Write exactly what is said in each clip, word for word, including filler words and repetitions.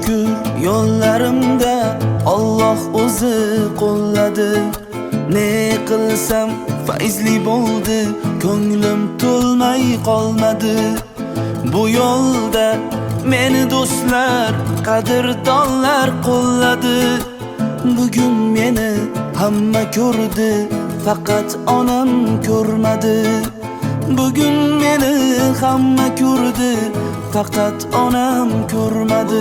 shukr yo'llarimda Alloh o'zi qo'lladi. Ne qilsam fayzli bo'ldi, ko'nglim to'lmay qolmadi. Bu yo'lda meni do'stlar, qadrdonlar qo'lladi. Bugun meni hamma ko'rdi, faqat onam ko'rmadi. Bugun meni hamma ko'rdi, faqat onam ko'rmadi.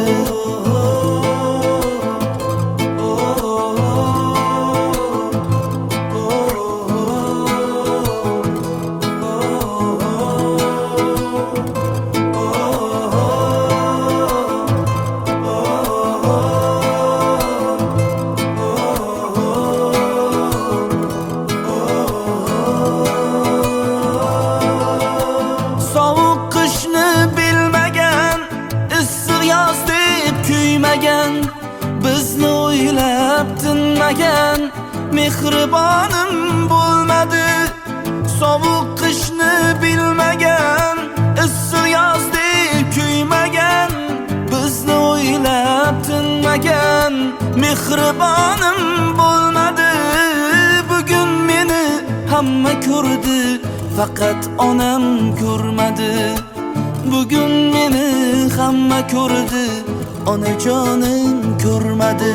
Bizni o'ylab tinmagan mehribonim bo'lmadi. Sovuq qishni bilmagan, issiq yozdek kuymagan, bizni o'ylab tinmagan mehribonim bo'lmadi. Bugun meni hamma ko'rdi, faqat onam ko'rmadi. Bugun meni hamma ko'rdi, onajonim ko'rmadi.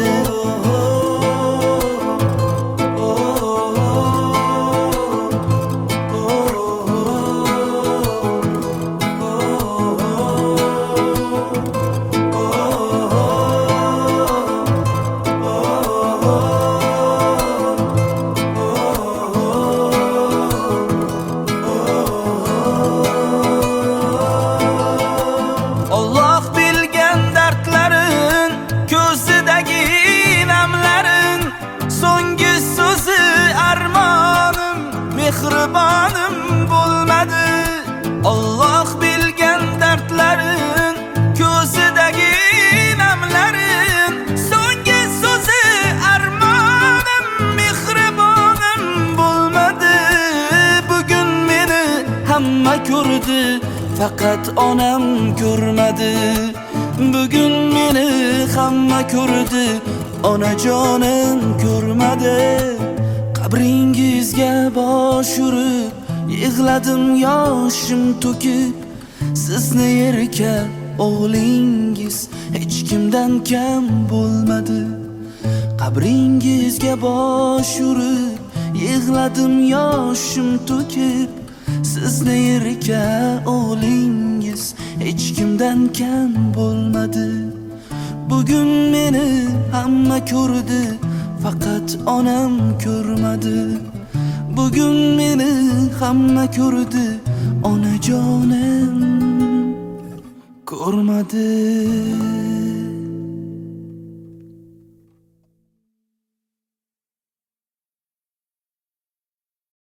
Mehribonim bo'lmadi. Alloh bilgan dardlarin, ko'zidagi namlarin, so'nggi so'zi armonim. Mehribonim bo'lmadi. Bugun meni hamma ko'rdi, faqat onam ko'rmadi. Bugun meni hamma ko'rdi, onajonim ko'rmadi. Qabringizga bosh urib yig'ladim yoshim to'kib. Sizni yerga o'g'lingiz hech kimdan kam bo'lmadi. Qabringizga bosh urib yig'ladim yoshim to'kib. Sizni yerga o'g'lingiz hech kimdan kam bo'lmadi. Bugun meni hamma ko'rdi, faqat onam ko'rmadi. Bugun meni hamma ko'rdi, onajonim ko'rmadi.